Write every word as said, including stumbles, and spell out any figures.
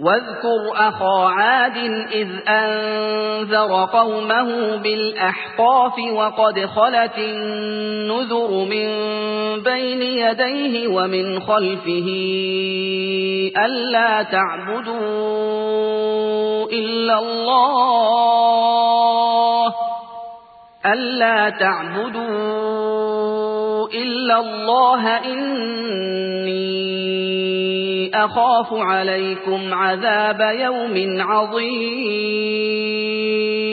واذكر أخا عاد إذ أنذر قومه بالأحقاف وقد خلت النذر من بين يديه ومن خلفه ألا تعبدوا إلا الله ألا تعبدوا إلا الله إني أخاف عليكم عذاب يوم عظيم